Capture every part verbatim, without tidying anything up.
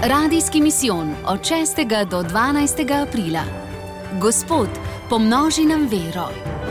Radijski misijon od šestega do dvanajstega aprila. Gospod, pomnoži nam vero.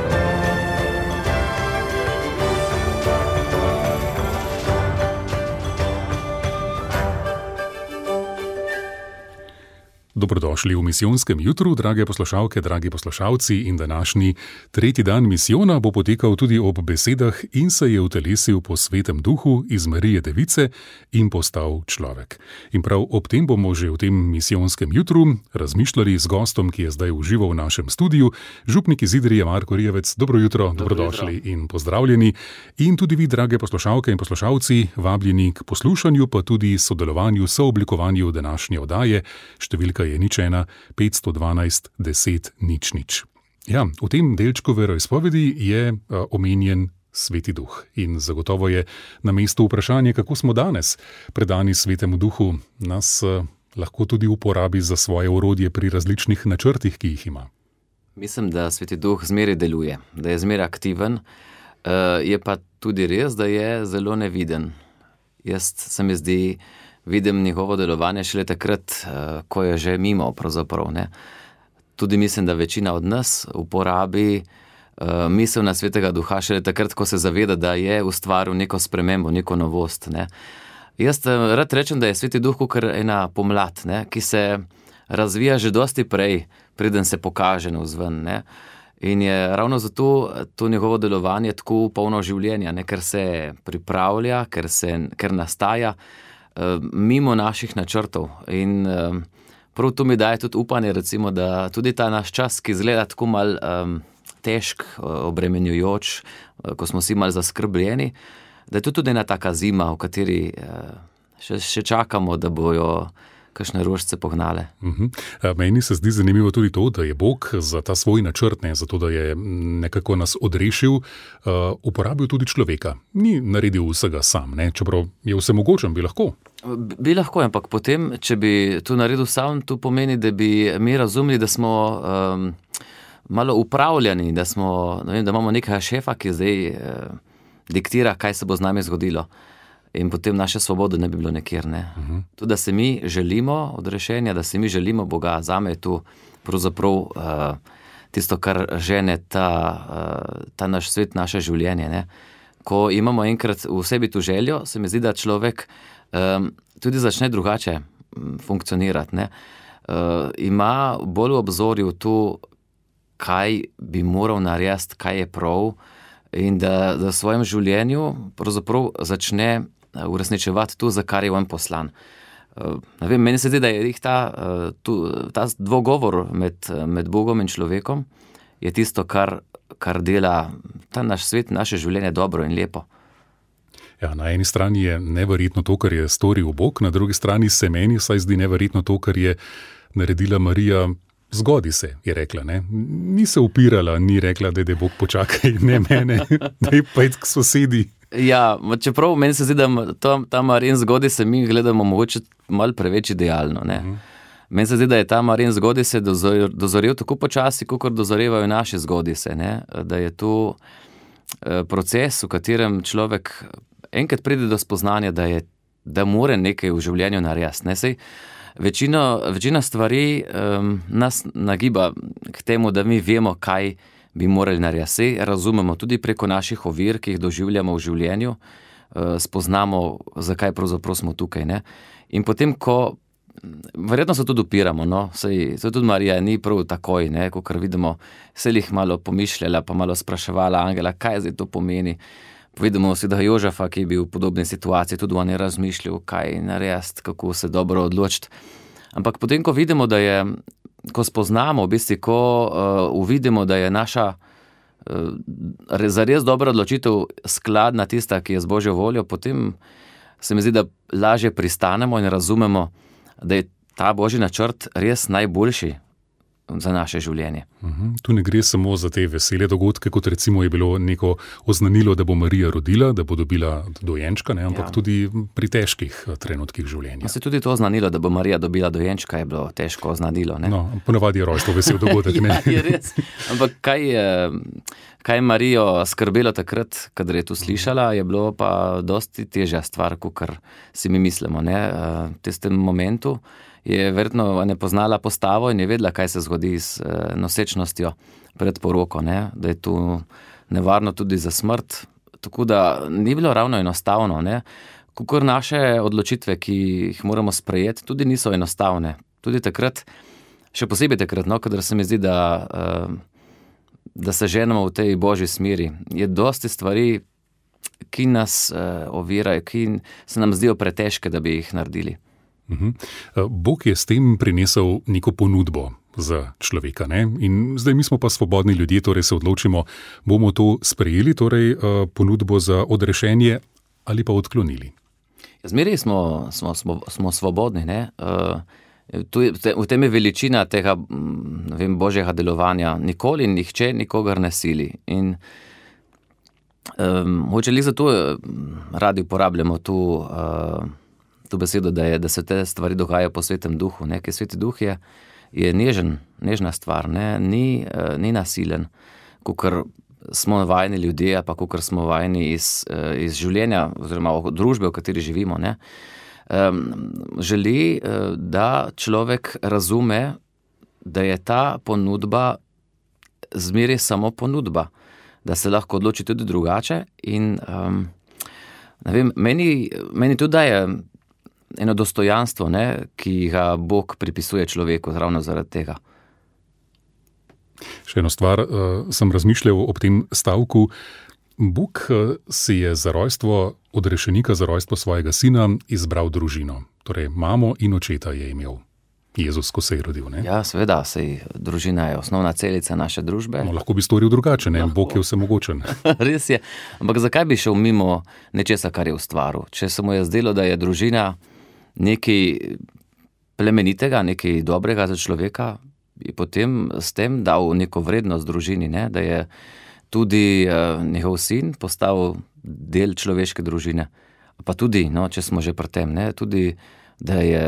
Dobrodošli v misijonskem jutru, drage poslušalke, dragi poslušalci, in današnji tretji dan misijona bo potekal tudi ob besedah in se je utelesil po svetem duhu iz Marije Device in postal človek. In prav ob tem bomo že v tem misijonskem jutru razmišljali z gostom, ki je zdaj v živo v našem studiu, župnik iz Idrije Marko Rijevec. Dobro jutro, Dobro dobrodošli jutro. In pozdravljeni. In tudi vi, drage poslušalke in poslušalci, vabljeni k poslušanju, pa tudi sodelovanju, sooblikovanju današnje oddaje. Številka je nič ena, petsto dvanajst, deset, nič nič. Ja, v tem delčku veroizpovedi je a, omenjen Sveti duh in zagotovo je na mestu vprašanje, kako smo danes predani Svetemu duhu, nas a, lahko tudi uporabi za svoje orodje pri različnih načrtih, ki jih ima. Mislim, da Sveti duh zmeraj deluje, da je zmeraj aktiven, uh, je pa tudi res, da je zelo neviden. Jaz se mi zdi, vidim njegovo delovanje šele takrat, ko je že mimo, pravzaprav, ne. Tudi mislim, da večina od nas uporabi uh, misel na Svetega duha šele takrat, ko se zaveda, da je ustvaril neko spremembo, neko novost, ne. Jaz rad rečem, da je Sveti duh kakor ena pomlad, ne, ki se razvija že dosti prej, preden se pokaže navzven, ne. In je ravno zato to njegovo delovanje tako polno življenja, ne, ker se pripravlja, ker, se, ker nastaja mimo naših načrtov. In um, prav to mi daje tudi upanje, recimo, da tudi ta naš čas, ki izgleda tako mal um, težk, obremenjujoč, ko smo vsi mal zaskrbljeni, da je to tudi ena taka zima, v kateri uh, še, še čakamo, da bojo kakšne rožice pognale. Uh-huh. Meni se zdi zanimivo tudi to, da je Bog za ta svoj načrt, ne, zato da je nekako nas odrešil, uh, uporabil tudi človeka. Ni naredil vsega sam, ne, čeprav je vsemogočen, bi lahko. Bi lahko, ampak potem, če bi to naredil sam, to pomeni, da bi mi razumeli, da smo um, malo upravljani, da, smo, ne vem, da imamo nekega šefa, ki zdaj uh, diktira, kaj se bo z nami zgodilo. In potem naše svobode ne bi bilo nekjer, ne. Uh-huh. To, da se mi želimo odrešenja, da se mi želimo Boga, zame je to pravzaprav uh, tisto, kar žene ta, uh, ta naš svet, naše življenje, ne. Ko imamo enkrat v sebi tu željo, se mi zdi, da človek um, tudi začne drugače funkcionirati, ne. Uh, ima bolj v obzorju to, kaj bi moral narediti, kaj je prav, in da, da v svojem življenju pravzaprav začne uresničevati to, za kar je on poslan. Ne vem, meni se zdi, da je ta, tu, ta dvogovor med, med Bogom in človekom je tisto, kar, kar dela ta naš svet, naše življenje dobro in lepo. Ja, na eni strani je neverjetno to, kar je storil Bog, na drugi strani se meni vsaj zdi neverjetno to, kar je naredila Marija. Zgodi se, je rekla, ne. Ni se upirala, ni rekla, da je Bog počakaj, ne mene, da je pojdi k sosedi. Ja, čeprav meni se zdi, da ta, ta Marijin zgodi se mi gledamo mogoče malo preveč idealno, ne. Uh-huh. Meni se zdi, da je ta Marijin zgodi se dozorel, dozorel tako počasi, kakor dozorevajo naše zgodi se, ne. Da je to proces, v katerem človek enkrat pride do spoznanja, da je, da more nekaj v življenju narediti, ne. Sej Večino, večina stvari um, nas nagiba k temu, da mi vemo, kaj bi morali narediti. Sej razumemo tudi preko naših ovir, ki jih doživljamo v življenju, uh, spoznamo, zakaj pravzaprav smo tukaj, ne. In potem, ko verjetno se tudi upiramo, no, sej, sej tudi Marija ni prav takoj, ne, kakor vidimo, se jih malo pomišljala, pa malo spraševala angela, kaj zdaj to pomeni. Vidimo si, da Jožefa, ki je bil v podobni situaciji, tudi on je razmišljal, kaj narediti, kako se dobro odločiti. Ampak potem, ko vidimo, da je, ko spoznamo, v bistvu, ko uh, uvidimo, da je naša uh, zares dobra odločitev skladna tista, ki je z Božjo voljo, potem se mi zdi, da lažje pristanemo in razumemo, da je ta Božji načrt res najboljši za naše življenje. Uhum. Tu ne gre samo za te vesele dogodke, kot recimo je bilo neko oznanilo, da bo Marija rodila, da bo dobila dojenčka, ne, ampak ja. Tudi pri težkih trenutkih življenja. Se tudi to oznanilo, da bo Marija dobila dojenčka, je bilo težko oznanilo, ne? No, ponavadi je rojstvo vesel dogodek, ne? Ja, je res. Ampak kaj, kaj Marijo skrbelo takrat, kadar je to slišala, je bilo pa dosti težja stvar, kakor si mi mislimo. Ne? V tistem momentu je verjetno ne poznala postavo in je vedela, kaj se zgodi s nosečnostjo pred poroko, ne? Da je to nevarno tudi za smrt. Tako da ni bilo ravno enostavno. Ne? Kakor naše odločitve, ki jih moramo sprejeti, tudi niso enostavne. Tudi takrat, še posebej takrat, no, kadar se mi zdi, da, da se ženemo v tej božji smeri. Je dosti stvari, ki nas ovirajo, ki se nam zdijo pretežke, da bi jih naredili. Bog je s tem prinesel neko ponudbo za človeka, ne? In zdaj mi smo pa svobodni ljudje, torej se odločimo, bomo to sprejeli, torej ponudbo za odrešenje ali pa odklonili. Zmeraj smo, smo, smo, smo svobodni, ne? V tem je veličina tega, ne vem, božjega delovanja. Nikoli nihče nikogar ne sili. In um, hoče li zato radi uporabljamo tu, uh, tu besedo, da, je, da se te stvari dogajajo po svetem duhu. Ne? Ker sveti duh je, je nežen, nežna stvar, ne? Ni, uh, ni nasilen, kakor smo vajeni ljudje, pa kakor smo vajeni iz, iz življenja oziroma družbe, v kateri živimo. Ne? Um, želi, da človek razume, da je ta ponudba zmeraj samo ponudba, da se lahko odloči tudi drugače in um, ne vem, meni, meni tudi daje eno dostojanstvo, ne, ki ga Bog pripisuje človeku ravno zaradi tega. Še eno stvar, uh, sem razmišljal ob tem stavku. Bog uh, si je za rojstvo odrešenika, za rojstvo svojega sina izbral družino. Torej, mamo in očeta je imel Jezus, ko se je rodil. Ne? Ja, seveda, sej družina je osnovna celica naše družbe. No, lahko bi storil drugače, ne? Bog je vsemogočen. Res je, ampak zakaj bi šel mimo nečesa, kar je ustvaril? Če se mu je zdelo, da je družina nekaj plemenitega, nekaj dobrega za človeka, je potem s tem dal neko vrednost družini, ne? Da je tudi uh, njegov sin postal del človeške družine. Pa tudi, no, če smo že pri tem, ne? Tudi, da je,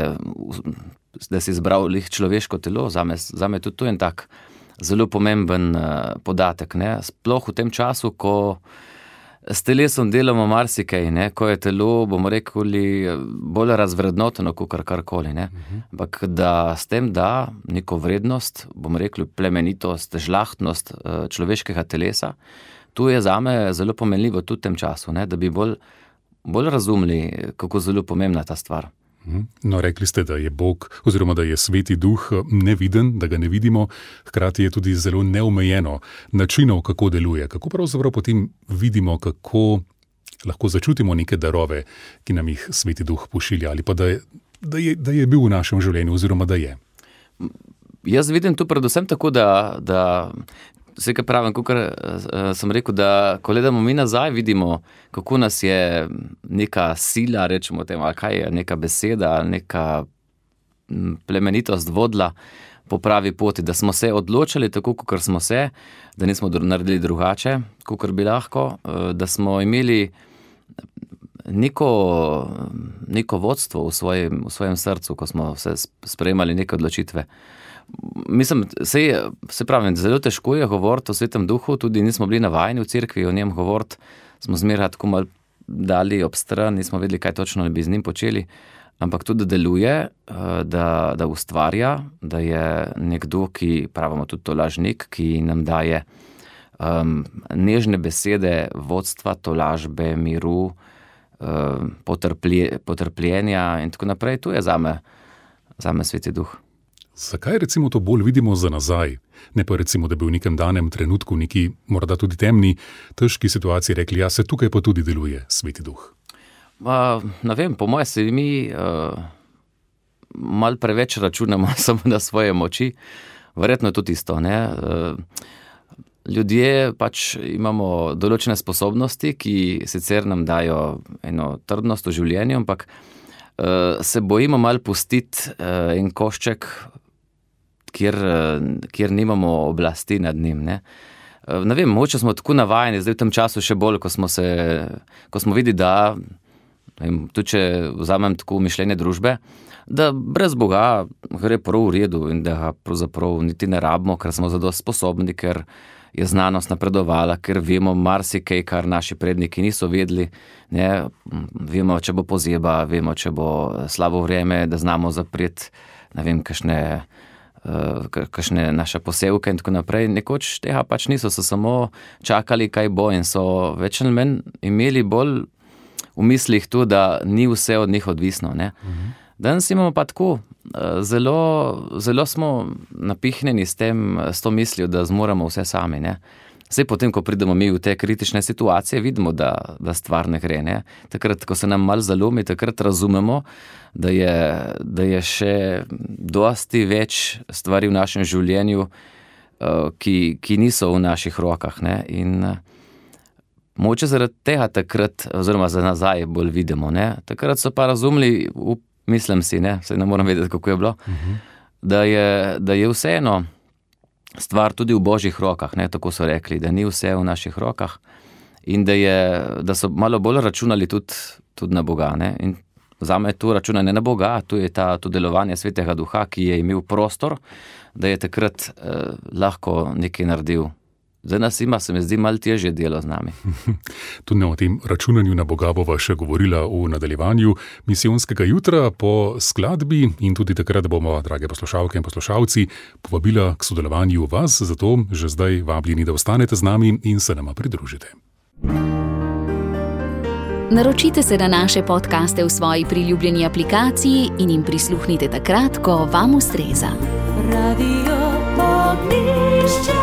da si izbral lih človeško telo, zame, zame tudi to je en tak zelo pomemben uh, podatek, ne? Sploh v tem času, ko s telesom delamo marsikaj, ne? Ko je telo, bomo rekli, bolj razvrednoteno, kot karkoli, ne? Ampak da s tem da neko vrednost, bomo rekli, plemenitost, žlahtnost človeškega telesa, to je zame zelo pomenljivo tudi v tem času, ne? Da bi bolj, bolj razumeli, kako zelo pomembna ta stvar. No, rekli ste, da je Bog, oziroma da je sveti duh neviden, da ga ne vidimo, hkrati je tudi zelo neomejeno načinov, kako deluje. Kako pravzaprav potem vidimo, kako lahko začutimo neke darove, ki nam jih sveti duh pošilja, ali pa da je, da je, da je bil v našem življenju, oziroma da je? Jaz vidim tu predvsem tako, da, da vse, kar pravim, kakor sem rekel, da ko gledamo mi nazaj, vidimo, kako nas je neka sila, rečemo temu, ali kaj je, neka beseda, neka plemenitost vodila po pravi poti, da smo se odločili tako, kakor smo se, da nismo naredili drugače, kakor bi lahko, da smo imeli neko, neko vodstvo v svojem, v svojem srcu, ko smo se sprejemali neke odločitve. Mislim, se, se pravim, zelo težko je govoriti o svetem duhu, tudi nismo bili navajeni v cerkvi o njem govoriti, smo zmeraj tako malo dali ob stran, nismo vedeli, kaj točno bi z njim počeli, ampak tudi deluje, da, da ustvarja, da je nekdo, ki pravimo tudi to lažnik, ki nam daje um, nežne besede, vodstva, tolažbe, miru, um, potrplje, potrpljenja in tako naprej. To je zame, zame sveti duh. Zakaj recimo to bolj vidimo za nazaj? Ne pa recimo, da bi v nekem danem trenutku, neki morda tudi temni, težki situaciji rekli, ja, se tukaj pa tudi deluje sveti duh. Uh, ne vem, po moje se mi uh, malo preveč računamo samo na svoje moči. Verjetno je to tisto, ne? Uh, ljudje pač imamo določene sposobnosti, ki sicer nam dajo eno trdnost v življenju, ampak uh, se bojimo malo pustiti uh, en košček, Kjer, kjer nimamo oblasti nad njim. Ne, ne vem, mogoče smo tako navajeni, zdaj v tem času še bolj, ko smo, se, ko smo videli, da, vem, tudi če vzamem tako mišljenje družbe, da brez Boga gre prav v redu in da ga pravzaprav niti ne rabimo, ker smo zadosti sposobni, ker je znanost napredovala, ker vemo marsikaj, kar naši predniki niso vedeli. Ne? Vemo, če bo pozeba, vemo, če bo slabo vreme, da znamo zapreti, ne vem, kakšne, uh, kakšne naše posevke in tako naprej. Nekoč tega pač niso, so samo čakali, kaj bo in so več ali manj imeli bolj v mislih to, da ni vse od njih odvisno. Ne? Mhm. Danes imamo pa tako, zelo, zelo smo napihnjeni s tem, s to mislijo, da zmoremo vse sami. Ne? Zdaj potem, ko pridemo mi v te kritične situacije, vidimo, da, da stvar ne gre. Ne? Takrat, ko se nam malo zalomi, takrat razumemo, da je, da je še dosti več stvari v našem življenju, ki, ki niso v naših rokah. Ne? In moče zaradi tega takrat, oziroma za nazaj bolj vidimo. Ne? Takrat so pa razumeli, mislim si, ne, saj ne moram vedeti, kako je bilo, uh-huh. da, je, da je vseeno stvar tudi v Božjih rokah, ne, tako so rekli, da ni vse v naših rokah in da, je, da so malo bolj računali tudi, tudi na Boga. Ne. In zame je to računanje na Boga, tu je ta, to delovanje Svetega Duha, ki je imel prostor, da je takrat eh, lahko nekaj naredil. Zdaj nas ima, se mi zdi, malo težje delo z nami. Tudi o tem računanju na Boga bova še govorila v nadaljevanju misijonskega jutra po skladbi in tudi takrat bomo, drage poslušalke in poslušalci, povabila k sodelovanju vas, zato že zdaj vabljeni, da ostanete z nami in se nama pridružite. Naročite se na naše podcaste v svoji priljubljeni aplikaciji in jim prisluhnite takrat, ko vam ustreza. Radio Ognjišče.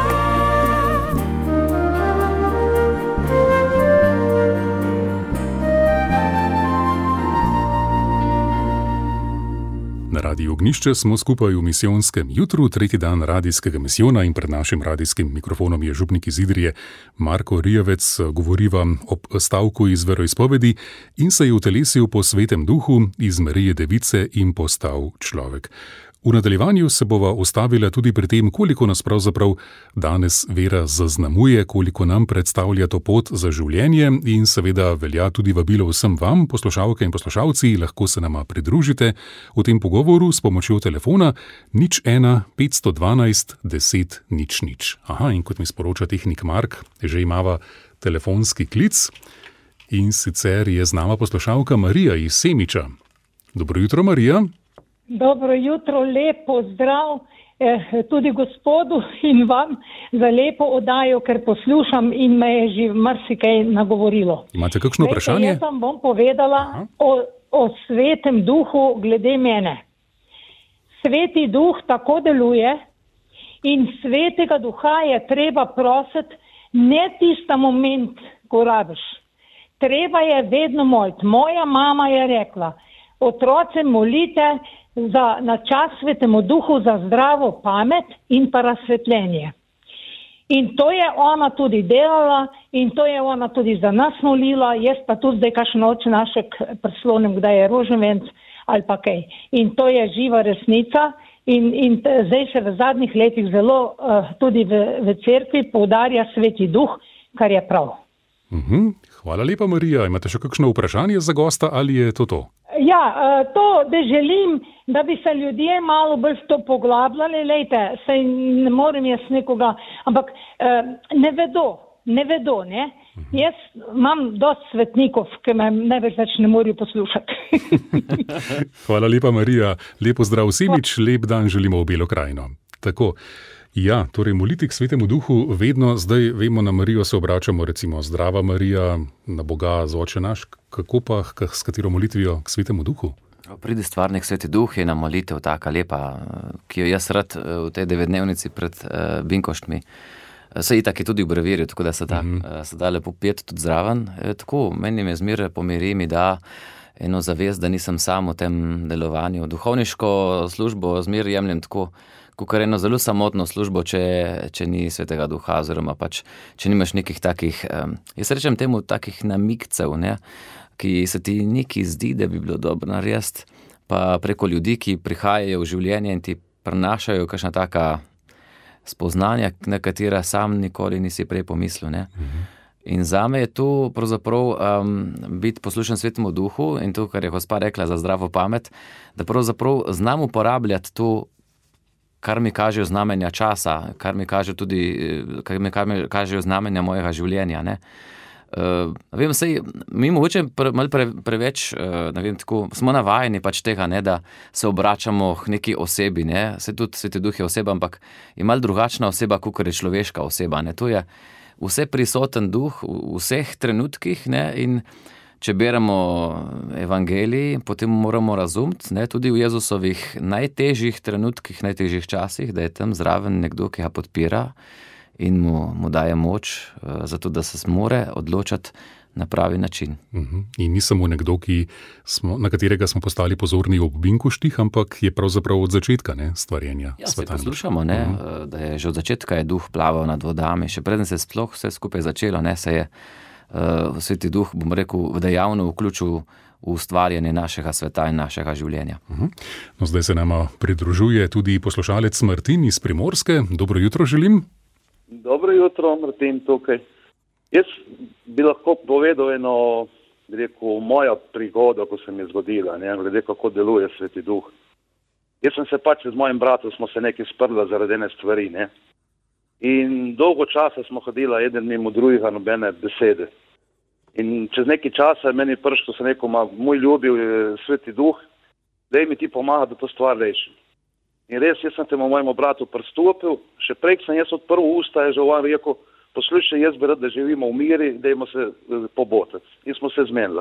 Na Radiu Ognjišče smo skupaj v misijonskem jutru, tretji dan radijskega misijona in pred našim radijskim mikrofonom je župnik iz Idrije Marko Rijavec, govoriva ob stavku iz veroizpovedi in se je utelesil po Svetem Duhu iz Marije Device in postal človek. V nadaljevanju se bova ustavila tudi pri tem, koliko nas pravzaprav danes vera zaznamuje, koliko nam predstavlja to pot za življenje in seveda velja tudi vabilo vsem vam, poslušalke in poslušalci, lahko se nama pridružite v tem pogovoru s pomočjo telefona nič ena petsto dvanajst deset nič nič. Aha, in kot mi sporoča tehnik Mark, že imava telefonski klic in sicer je z nama poslušalka Marija iz Semiča. Dobro jutro, Marija. Dobro jutro, lepo zdrav eh, tudi gospodu in vam za lepo oddajo, ker poslušam in me je že marsikaj nagovorilo. Imate kakšno vprašanje? Jaz vam bom povedala o, o Svetem Duhu glede mene. Sveti Duh tako deluje in Svetega Duha je treba prositi ne tista moment, ko rabiš. Treba je vedno moliti. Moja mama je rekla, otroce molite za, na čas Svetemu Duhu za zdravo pamet in pa razsvetljenje. In to je ona tudi delala in to je ona tudi za nas molila, jaz pa tudi zdaj kakšno oče našek preslonim, kdaj je rožnvenc ali pa kaj. In to je živa resnica in, in zdaj se v zadnjih letih zelo uh, tudi v, v cerkvi poudarja Sveti Duh, kar je prav. Mhm. Hvala lepa, Marija. Imate še kakšno vprašanje za gosta ali je to to? Ja, to, da želim, da bi se ljudje malo bolj to poglabljali, lejte, saj ne morem jaz nekoga, ampak ne vedo, ne vedo, ne. Jaz imam dosti svetnikov, ki me največ več ne morajo poslušati. Hvala lepa, Marija. Lepo zdrav Semič, lep dan želimo v Belo krajino. Tako. Ja, torej moliti k Svetemu Duhu vedno, zdaj vemo, na Marijo se obračamo, recimo Zdrava Marija, na Boga z Oče naš, kako pa, s katero molitvijo k Svetemu Duhu? Pridi stvarnik Sveti Duh je na molitev taka lepa, ki jo jaz rad v tej devetdnevnici pred uh, Binkoštmi. Se itak je tudi v brevirju, tako da se da, mm-hmm. uh, se da lepo peti tudi zraven. E, tako, meni me zmeraj pomiri, mi da eno zavest, da nisem sam v tem delovanju. Duhovniško službo zmeraj jemljem tako, kakor eno zelo samotno službo, če, če ni Svetega Duha, oziroma pač, če nimaš nekih takih, um, jaz rečem temu, takih namigcev, ne, ki se ti nekaj zdi, da bi bilo dobro narediti, pa preko ljudi, ki prihajajo v življenje in ti prenašajo kakšna taka spoznanja, na katera sam nikoli nisi prej pomislil. Ne. Mhm. In zame je to pravzaprav um, biti poslušen Svetemu Duhu in to, kar je gospa rekla za zdravo pamet, da pravzaprav znam uporabljati to kar mi kažejo znamenja časa, kar mi kažejo tudi, kar mi kažejo znamenja mojega življenja, ne. Uh, vem, sej, mi mogoče pre, malo pre, preveč, uh, ne vem, tako, smo navajeni pač tega, ne, da se obračamo k neki osebi, ne, se tudi Sveti Duh je oseba, ampak je malo drugačna oseba, kakor je človeška oseba, ne, to je vse prisoten duh v vseh trenutkih, ne, in če beremo evangelij, potem moramo razumeti, ne, tudi v Jezusovih najtežjih trenutkih, najtežjih časih, da je tam zraven nekdo, ki ga podpira in mu, mu daje moč, uh, zato da se more odločati na pravi način. Uh-huh. In ni samo nekdo, ki smo, na katerega smo postali pozorni ob Binkoštih, ampak je pravzaprav od začetka, ne, stvarjenja ja, sveta. Ja, se poslušamo, ne, uh-huh. da je že od začetka je duh plaval nad vodami, še preden se sploh vse skupaj začelo, ne, se je uh, Sveti Duh, bom rekel, dejavno vključil v ustvarjanje našega sveta in našega življenja. Uh-huh. No, zdaj se nama pridružuje tudi poslušalec Martin iz Primorske. Dobro jutro želim. Dobro jutro, Martin tukaj. Jaz bi lahko povedal eno, bi rekel, moja prigoda, ko se mi je zgodila, ne, glede kako deluje Sveti Duh. Jaz sem se pač z mojim bratom, smo se nekaj sprla zaradi ene stvari, ne. In dolgo časa smo hodila eden mimo drugega, nobene besede. In čez nekaj časa je meni prišlo, se neko, ma, moj ljubil Sveti Duh, daj mi ti pomaga, da to stvar rešim. In res, jaz sem temu mojemu bratu pristopil, še prej sem jaz odprl usta, je že on rekel, poslušaj, jaz bi rad, da živimo v miri, dajmo se pobotati. In smo se zmenili.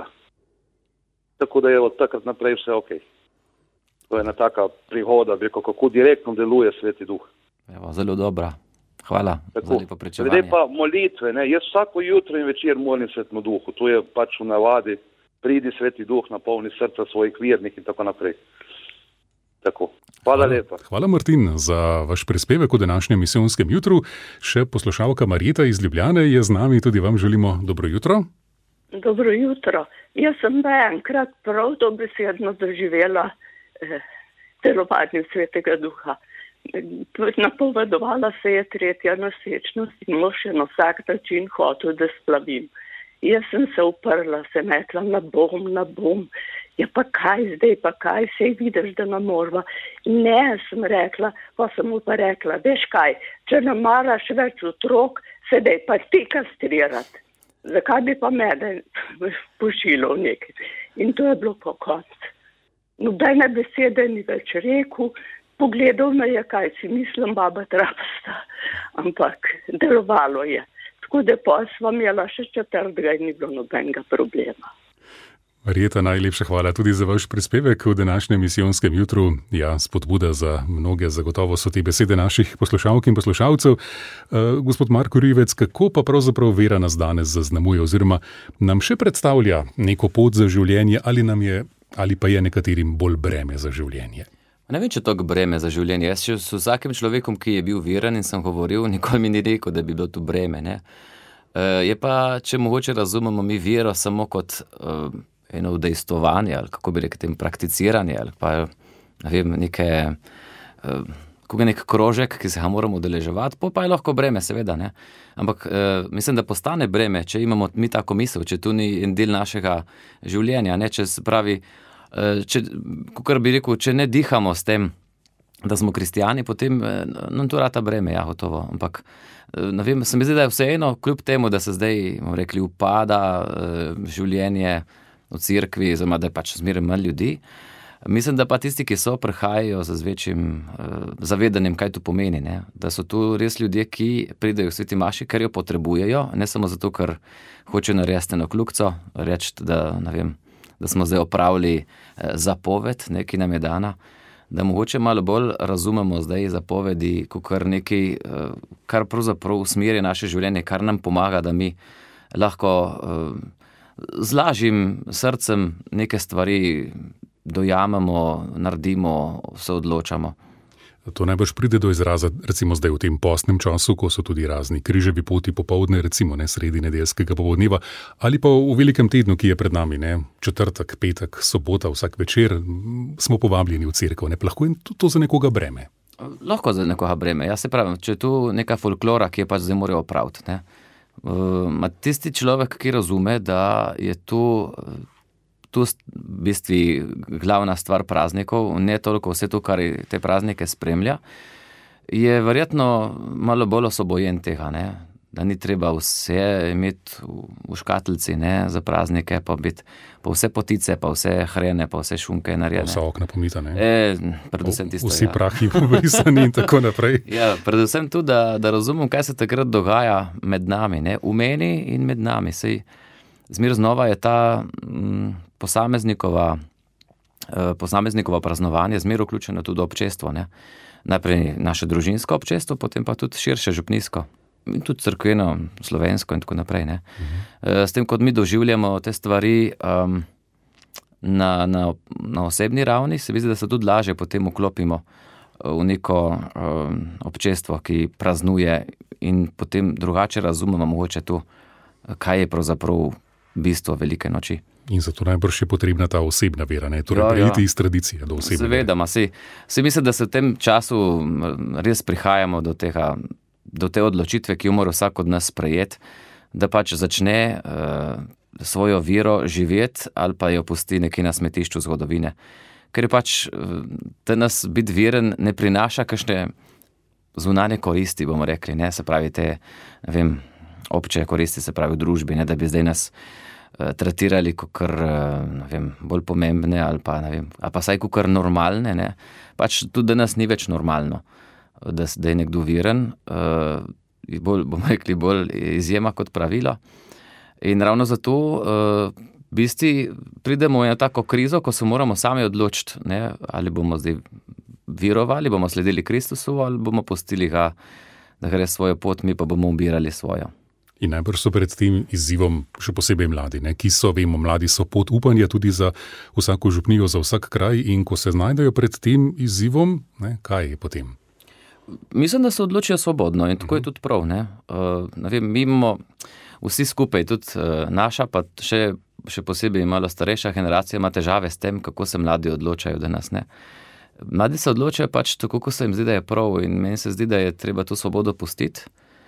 Tako da je od takrat naprej vse ok. To je ena taka prihoda, bi rekel, kako direktno deluje Sveti Duh. Evo, zelo dobra. Hvala tako, za lepo pričevanje. Glede pa molitve, ne, jaz vsako jutro in večer molim Svetemu Duhu. To je pač v navadi, pridi Sveti Duh, napolni srca svojih vernih in tako naprej. Tako. Hvala lepa. Hvala, Martin, za vaš prispevek v današnjem misijonskem jutru. Še poslušalka Marjeta iz Ljubljane je z nami, tudi vam želimo dobro jutro. Dobro jutro. Jaz sem enkrat prav dobesedno doživela eh, delovanje Svetega Duha. Napovedovala se je tretja nosečnost in mož je na vsak način hotel, da splavim. Jaz sem se uprla, se metla na bom, na bom. Ja, pa kaj zdaj, pa kaj, sej vidiš, da ne morva. Ne, sem rekla, pa sem mu pa rekla, veš kaj, če ne maraš več otrok, sedaj pa ti kastrirati. Zakaj bi pa mene pošilo v nekaj? In to je bilo po koncu. Nobene besede ni več rekel, pogledal me je, kaj si mislim, baba trapasta, ampak delovalo je. Tako da pa sva imela še četrtega in ni bilo nobenega problema. Marjeta, najlepša hvala tudi za vaš prispevek v današnjem misijonskem jutru. Ja, spodbuda za mnoge, zagotovo so te besede naših poslušalk in poslušalcev. Uh, gospod Marko Rivec, kako pa pravzaprav vera nas danes zaznamuje oziroma nam še predstavlja neko pot za življenje ali, nam je, ali pa je nekaterim bolj breme za življenje? Ne vem, če to breme za življenje. Jaz še s vsakim človekom, ki je bil veren in sem govoril, nikoli mi ni rekel, da bi bilo to breme. Ne? Uh, je pa, če mogoče razumemo mi vero samo kot uh, eno udejstvovanje, ali kako bi rekel, tem prakticiranje, ali pa ne vem, neke, uh, kako je nek krožek, ki se ga moramo udeleževati, pa, pa je lahko breme, seveda, ne. Ampak uh, mislim, da postane breme, če imamo mi tako misel, če tu ni en del našega življenja, ne, če se pravi, uh, če, kakor bi rekel, če ne dihamo s tem, da smo kristijani, potem uh, nam to rata breme, ja, gotovo, ampak uh, ne vem, se mi zdi, da je vseeno, kljub temu, da se zdaj, bomo rekli, upada uh, življenje v cerkvi, oziroma da je pač zmeraj manj ljudi. Mislim, da pa tisti, ki so, prihajajo z večjim uh, zavedanjem, kaj to pomeni, ne? Da so tu res ljudje, ki pridejo v sveti maši, ker jo potrebujejo, ne samo zato, ker hočejo narediti eno kljukco, reči, da, ne vem, da smo zdaj opravili uh, zapoved, ne, ki nam je dana, da mogoče malo bolj razumemo zdaj zapovedi, kot nekaj, uh, kar pravzaprav usmerja naše življenje, kar nam pomaga, da mi lahko uh, z lažjim srcem neke stvari dojamemo, naredimo, se odločamo. To najbrž pride do izraza, recimo zdaj v tem postnem času, ko so tudi razni križevi poti popoldne, recimo ne sredi nedeljskega popoldneva, ali pa v velikem tednu, ki je pred nami, ne, četrtek, petek, sobota, vsak večer, smo povabljeni v cerkev, ne, lahko je to za nekoga breme. Lahko za nekoga breme, ja se pravim, če je tu neka folklora, ki je pač zdaj morajo opraviti, ne. Uh, tisti človek, ki razume, da je tu, tu v bistvu glavna stvar praznikov, ne toliko vse to, kar te praznike spremlja, je verjetno malo bolj osvobojen tega, ne? Da ni treba vse imeti v, v škatlici, ne? Za praznike, pa biti pa vse potice, pa vse hrene, pa vse šunke narejene. Vsa okna pomita, ne? E, predvsem tisto, Vsi ja. prahi pobrisani in tako naprej. Ja, predvsem tudi, da, da razumem, kaj se takrat dogaja med nami, ne? V meni in med nami. Sej, zmer znova je ta m, posameznikova, eh, posameznikova praznovanje zmer vključeno tudi občestvo, ne? Najprej naše družinsko občestvo, potem pa tudi širše župnijsko. In tudi crkveno, slovensko in tako naprej. Ne? Uh-huh. S tem, kot mi doživljamo te stvari um, na, na, na osebni ravni, se vidi, da se tudi lažje potem vklopimo v neko um, občestvo, ki praznuje in potem drugače razumemo mogoče to, kaj je pravzaprav bistvo velike noči. In zato najbrž je potrebna ta osebna vera, ne? Torej Ja, ja. prejiti iz tradicije do osebne vere. Seveda, ma si, si mislim, da se v tem času res prihajamo do tega, do te odločitve, ki jo mora vsak od nas sprejeti, da pač začne uh, svojo vero živeti ali pa jo pusti nekje na smetišču zgodovine. Ker je pač, da nas biti veren ne prinaša kakšne zunanje koristi, bomo rekli, ne, se pravi te, ne vem, obče koristi, se pravi v družbi, ne, da bi zdaj nas uh, tretirali kakor, uh, ne vem, bolj pomembne ali pa, ne vem, ali pa saj kakor normalne, ne, pač tudi da nas ni več normalno. Da, da je nekdo veren, uh, bolj, bomo rekli, bolj izjema kot pravilo. In ravno zato uh, v bistvu pridemo v eno tako krizo, ko se moramo sami odločiti, ne, ali bomo zdaj verovali, bomo sledili Kristusu ali bomo pustili ga, da gre svojo pot, mi pa bomo ubirali svojo. In najbrž so pred tem izzivom še posebej mladi, ne, ki so, vemo, mladi so pot upanja tudi za vsako župnijo, za vsak kraj in ko se znajdejo pred tem izzivom, ne, kaj je potem? Mislim, da se odločijo svobodno in tako je tudi prav. Ne? Uh, ne vem, mi imamo vsi skupaj, tudi uh, naša, pa še, še posebej malo starejša generacija ima težave s tem, kako se mladi odločajo danes. Ne? Mladi se odločajo pač tako, kako se jim zdi, da je prav in meni se zdi, da je treba to svobodo pustiti,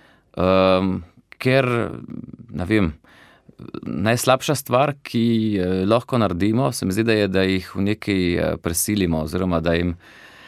um, ker, ne vem, najslabša stvar, ki uh, lahko naredimo, se mi zdi, da je, da jih v nekaj uh, presilimo oziroma da jim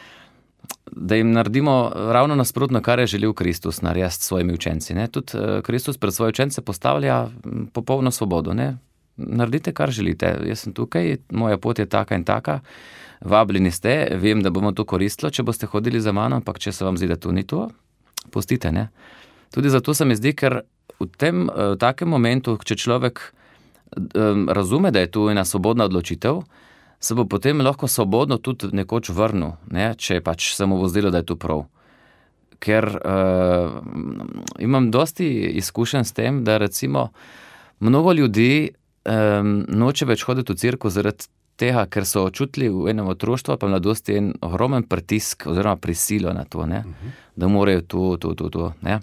da jim naredimo ravno nasprotno, kar je želel Kristus narediti s svojimi učenci. Ne? Tudi Kristus pred svoje učence postavlja popolno svobodo. Ne? Naredite, kar želite. Jaz sem tukaj, moja pot je taka in taka, vabljeni ste, vem, da bomo to koristilo, če boste hodili za mano, ampak če se vam zdi, da to ni to, pustite. Ne? Tudi zato se mi zdi, ker v tem v takem momentu, če človek um, razume, da je to ena svobodna odločitev, se bo potem lahko svobodno tudi nekoč vrnil, ne? Če pač se mu bo zdelo, da je to prav. Ker uh, imam dosti izkušenj s tem, da recimo mnogo ljudi um, noče več hoditi v cerkev zaradi tega, ker so čutili v enem otroštvu pa mladosti en ogromen pritisk oziroma prisilo na to, ne? Uh-huh. Da morajo to, to, to, to. Ne?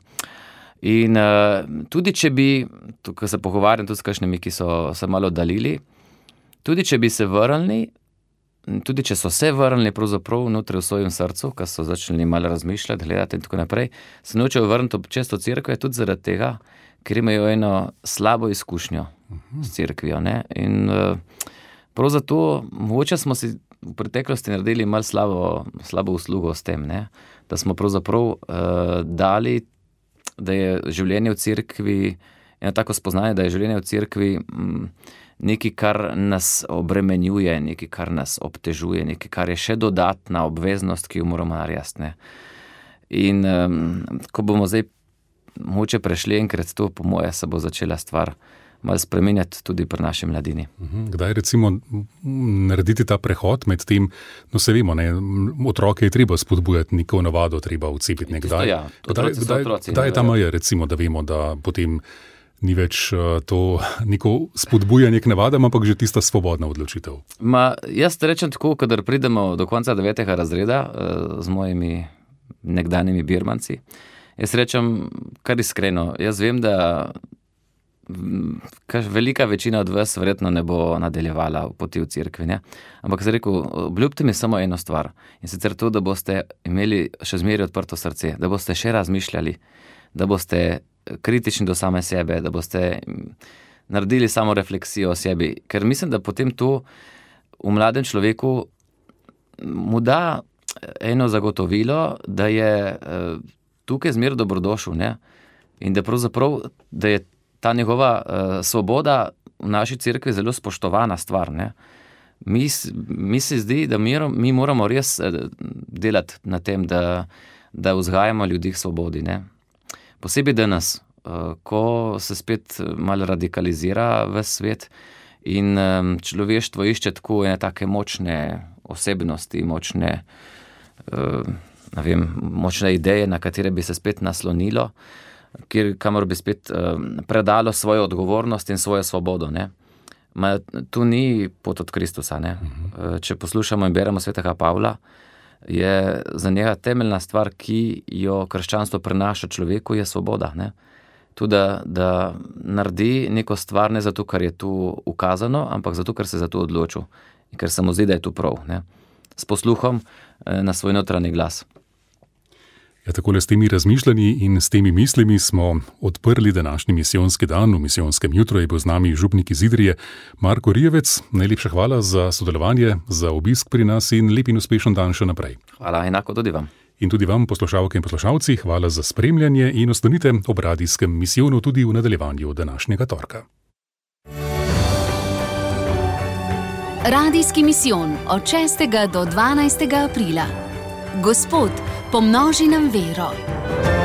In uh, tudi če bi, tukaj se pogovarjam tudi s kakšnimi, ki so se malo oddalili, tudi če bi se vrnili, tudi če so se vrnili pravzaprav notri v svojem srcu, ko so začeli malo razmišljati, gledati in tako naprej, se nočejo vrniti često v cerkve tudi zaradi tega, ker imajo eno slabo izkušnjo s cerkvijo. Ne? In prav zato, mogoče smo si v preteklosti naredili malo slabo, slabo uslugo s tem, ne? Da smo pravzaprav uh, dali, da je življenje v cerkvi, eno tako spoznanje, da je življenje v cerkvi mm, nekaj, kar nas obremenjuje, nekaj, kar nas obtežuje, nekaj, kar je še dodatna obveznost, ki jo moramo narediti. In um, ko bomo zdaj moče prešli enkrat to, po moje, se bo začela stvar malo spremenjati tudi pri naši mladini. Kdaj recimo narediti ta prehod med tem, no se vemo, ne, otroke je treba spodbujati, neko navado treba vcepiti nekdaj. Ja, kdaj, kdaj, otroci, kdaj je ta meja, recimo, da vemo, da potem ni več uh, to neko spodbujanje k navadam, ampak že tista svobodna odločitev. Ma, jaz rečem tako, kadar pridemo do konca devetega razreda uh, z mojimi nekdanjimi birmanci, jaz rečem kar iskreno, jaz vem, da kar velika večina od vas verjetno ne bo nadaljevala v poti v cerkvi, ne? Ampak sem rekel, obljubite mi samo eno stvar in sicer to, da boste imeli še zmeraj odprto srce, da boste še razmišljali, da boste kritični do same sebe, da boste naredili samo refleksijo o sebi, ker mislim, da potem to v mladem človeku mu da eno zagotovilo, da je tukaj zmer dobrodošel, ne? In da pravzaprav, da je ta njegova uh, svoboda v naši cerkvi zelo spoštovana stvar, ne? Mi, mi se zdi, da mi, mi moramo res delati na tem, da, da vzgajamo ljudi k svobodi, ne? Posebej danes, uh, ko se spet malo radikalizira v svet in um, človeštvo išče tako ene take močne osebnosti, močne, uh, ne vem, močne ideje, na katere bi se spet naslonilo, kjer, kamor bi spet uh, predalo svojo odgovornost in svojo svobodo, ne? Ma, tu ni pot od Kristusa, ne? Uh-huh. Če poslušamo in beremo svetega Pavla, je za njega temeljna stvar, ki jo krščanstvo prenaša človeku, je svoboda, ne? Tudi, da, da naredi neko stvar ne zato, ker je tu ukazano, ampak zato, ker se za to odločil in ker se mu zdi, da je tu prav, ne? S posluhom eh, na svoj notranji glas. Ja, takole s temi razmišljanji in s temi mislimi smo odprli današnji misijonski dan. V misijonskem jutru je bil z nami župnik iz Idrije Marko Rijevec. Najlepša hvala za sodelovanje, za obisk pri nas in lep in uspešen dan še naprej. Hvala, enako tudi vam. In tudi vam, poslušalke in poslušalci, hvala za spremljanje in ostanite ob radijskem misijonu tudi v nadaljevanju današnjega torka. Radijski misijon od šestega do dvanajstega aprila. Gospod, pomnoži nam vero.